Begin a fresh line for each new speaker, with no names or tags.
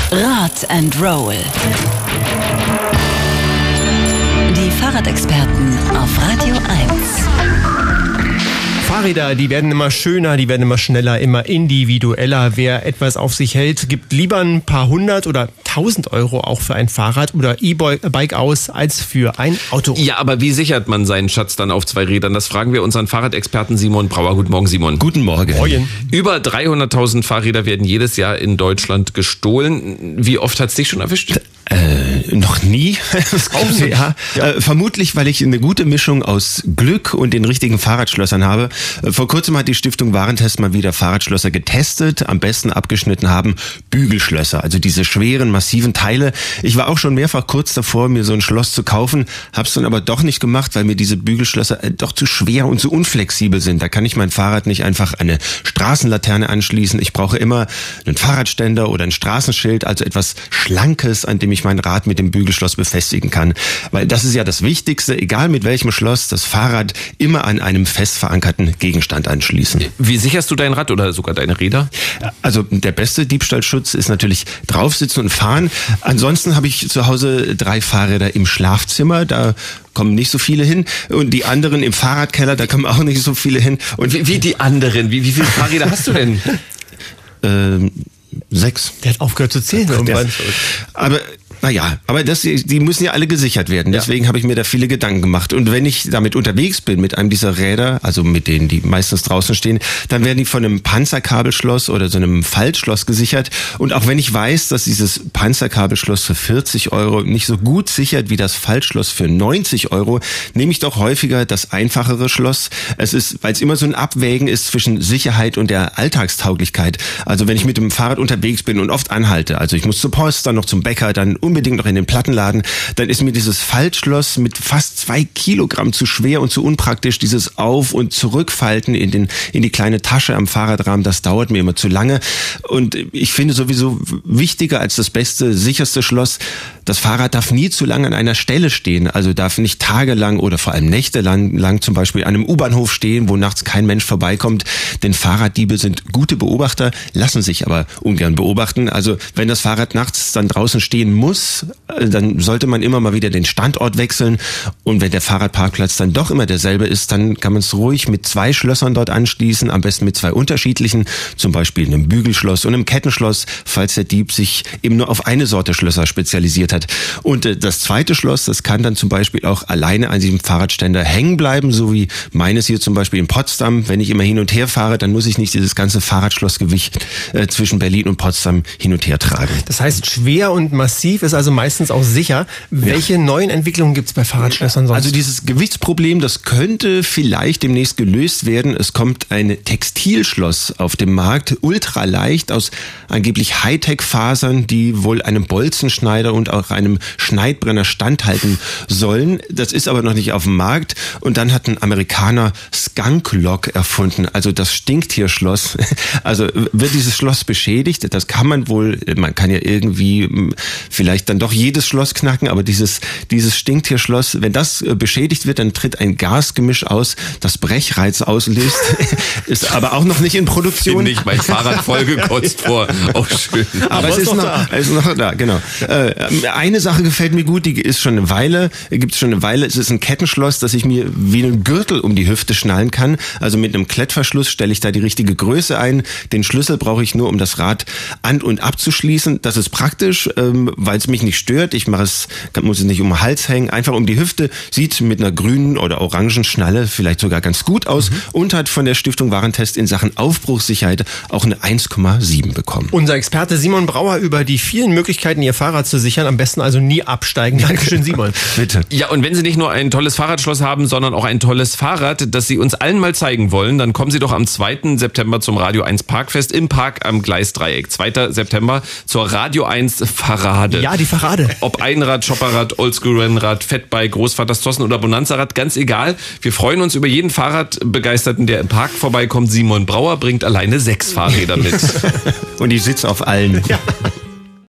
Rad and Roll. Die Fahrradexperten auf Radio 1.
Fahrräder, die werden immer schöner, die werden immer schneller, immer individueller. Wer etwas auf sich hält, gibt lieber ein paar 100 oder 1000 Euro auch für ein Fahrrad oder E-Bike aus, als für ein Auto.
Ja, aber wie sichert man seinen Schatz dann auf 2 Rädern? Das fragen wir unseren Fahrradexperten Simon Brauer. Guten Morgen, Simon.
Guten Morgen.
Morgen.
Über 300.000 Fahrräder werden jedes Jahr in Deutschland gestohlen. Wie oft hat's dich schon erwischt?
Noch nie. Ja. Vermutlich, weil ich eine gute Mischung aus Glück und den richtigen Fahrradschlössern habe. Vor kurzem hat die Stiftung Warentest mal wieder Fahrradschlösser getestet. Am besten abgeschnitten haben Bügelschlösser, also diese schweren, massiven Teile. Ich war auch schon mehrfach kurz davor, mir so ein Schloss zu kaufen, hab's dann aber doch nicht gemacht, weil mir diese Bügelschlösser doch zu schwer und zu unflexibel sind. Da kann ich mein Fahrrad nicht einfach an eine Straßenlaterne anschließen. Ich brauche immer einen Fahrradständer oder ein Straßenschild, also etwas Schlankes, an dem ich mein Rad mit dem Bügelschloss befestigen kann. Weil das ist ja das Wichtigste, egal mit welchem Schloss, das Fahrrad immer an einem fest verankerten Gegenstand anschließen.
Wie sicherst du dein Rad oder sogar deine Räder?
Also der beste Diebstahlschutz ist natürlich draufsitzen und fahren. Ansonsten habe ich zu Hause 3 Fahrräder im Schlafzimmer, da kommen nicht so viele hin. Und die anderen im Fahrradkeller, da kommen auch nicht so viele hin. Und
wie die anderen? Wie viele Fahrräder hast du denn?
6.
Der hat aufgehört zu zählen irgendwann.
Aber die müssen ja alle gesichert werden. Deswegen habe ich mir da viele Gedanken gemacht. Und wenn ich damit unterwegs bin, mit einem dieser Räder, also mit denen, die meistens draußen stehen, dann werden die von einem Panzerkabelschloss oder so einem Faltschloss gesichert. Und auch wenn ich weiß, dass dieses Panzerkabelschloss für 40 Euro nicht so gut sichert wie das Faltschloss für 90 Euro, nehme ich doch häufiger das einfachere Schloss. Weil es immer so ein Abwägen ist zwischen Sicherheit und der Alltagstauglichkeit. Also wenn ich mit dem Fahrrad unterwegs bin und oft anhalte, also ich muss zur Post, dann noch zum Bäcker, dann unbedingt noch in den Plattenladen, dann ist mir dieses Faltschloss mit fast 2 Kilogramm zu schwer und zu unpraktisch. Dieses Auf- und Zurückfalten in die kleine Tasche am Fahrradrahmen, das dauert mir immer zu lange. Und ich finde sowieso wichtiger als das beste, sicherste Schloss, das Fahrrad darf nie zu lange an einer Stelle stehen. Also darf nicht tagelang oder vor allem nächtelang zum Beispiel an einem U-Bahnhof stehen, wo nachts kein Mensch vorbeikommt. Denn Fahrraddiebe sind gute Beobachter, lassen sich aber ungern beobachten. Also wenn das Fahrrad nachts dann draußen stehen muss, dann sollte man immer mal wieder den Standort wechseln. Und wenn der Fahrradparkplatz dann doch immer derselbe ist, dann kann man es ruhig mit 2 Schlössern dort anschließen, am besten mit 2 unterschiedlichen, zum Beispiel einem Bügelschloss und einem Kettenschloss, falls der Dieb sich eben nur auf eine Sorte Schlösser spezialisiert hat. Und das zweite Schloss, das kann dann zum Beispiel auch alleine an diesem Fahrradständer hängen bleiben, so wie meines hier zum Beispiel in Potsdam. Wenn ich immer hin und her fahre, dann muss ich nicht dieses ganze Fahrradschlossgewicht zwischen Berlin und Potsdam hin und her tragen.
Das heißt, schwer und massiv ist also meistens auch sicher. Welche neuen Entwicklungen gibt es bei Fahrradschlössern sonst?
Also dieses Gewichtsproblem, das könnte vielleicht demnächst gelöst werden. Es kommt ein Textilschloss auf den Markt, ultraleicht aus angeblich Hightech-Fasern, die wohl einem Bolzenschneider und auch einem Schneidbrenner standhalten sollen. Das ist aber noch nicht auf dem Markt. Und dann hat ein Amerikaner Skunk Lock erfunden, also das Stinktierschloss. Also wird dieses Schloss beschädigt, das kann man kann ja irgendwie vielleicht dann doch jedes Schloss knacken, aber dieses Stinktierschloss, wenn das beschädigt wird, dann tritt ein Gasgemisch aus, das Brechreiz auslöst, ist aber auch noch nicht in Produktion.
Finde ich mein Fahrrad vollgekotzt vor. Auch schön.
Aber es ist noch da, genau. Eine Sache gefällt mir gut, die gibt's schon eine Weile. Es ist ein Kettenschloss, das ich mir wie einen Gürtel um die Hüfte schnallen kann. Also mit einem Klettverschluss stelle ich da die richtige Größe ein. Den Schlüssel brauche ich nur, um das Rad an- und abzuschließen. Das ist praktisch, weil es mich nicht stört. Ich muss es nicht um den Hals hängen, einfach um die Hüfte. Sieht mit einer grünen oder orangen Schnalle vielleicht sogar ganz gut aus und hat von der Stiftung Warentest in Sachen Aufbruchssicherheit auch eine 1,7 bekommen.
Unser Experte Simon Brauer über die vielen Möglichkeiten, Ihr Fahrrad zu sichern. Am besten also nie absteigen. Dankeschön, Simon.
Bitte.
Ja, und wenn Sie nicht nur ein tolles Fahrradschloss haben, sondern auch ein tolles Fahrrad, das Sie uns allen mal zeigen wollen, dann kommen Sie doch am 2. September zum Radio 1 Parkfest im Park am Gleisdreieck. 2. September zur Radio 1 Farade.
Ja, die Farade.
Ob Einrad, Shopperrad, Oldschool-Rennrad, Fatbike, Großvaters Tossen oder Bonanza-Rad, ganz egal. Wir freuen uns über jeden Fahrradbegeisterten, der im Park vorbeikommt. Simon Brauer bringt alleine 6 Fahrräder mit.
Und ich sitze auf allen.
Ja.